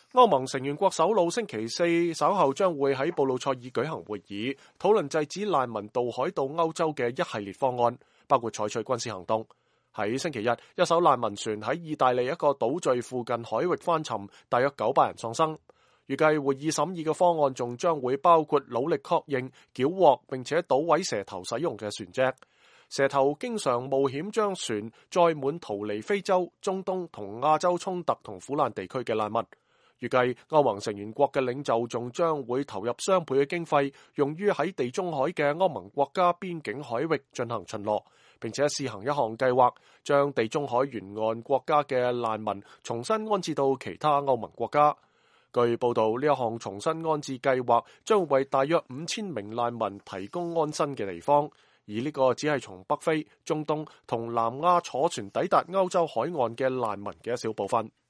歐盟成員國首腦星期四稍後將會喺布魯塞爾舉行會議，討論制止難民渡海到歐洲嘅一系列方案，包括採取軍事行動。喺星期日，一艘難民船喺意大利一個島嶼附近海域翻沉，大約900人喪生。預計會議審議嘅方案仲將會包括努力確認繳獲並且搗毀蛇頭使用嘅船隻。蛇頭經常冒險將船載滿逃離非洲、中東同亞洲衝突同苦難地區嘅難民。預計歐盟成員國嘅領袖仲將會投入雙倍嘅經費，用於喺地中海嘅歐盟國家邊境海域進行巡邏，並且試行一項計劃，將地中海沿岸國家嘅難民重新安置到其他歐盟國家。據報道，呢一項重新安置計劃將會為大約5000名難民提供安身嘅地方，而呢個只係從北非、中東同南亞坐船抵達歐洲海岸嘅難民嘅一小部分。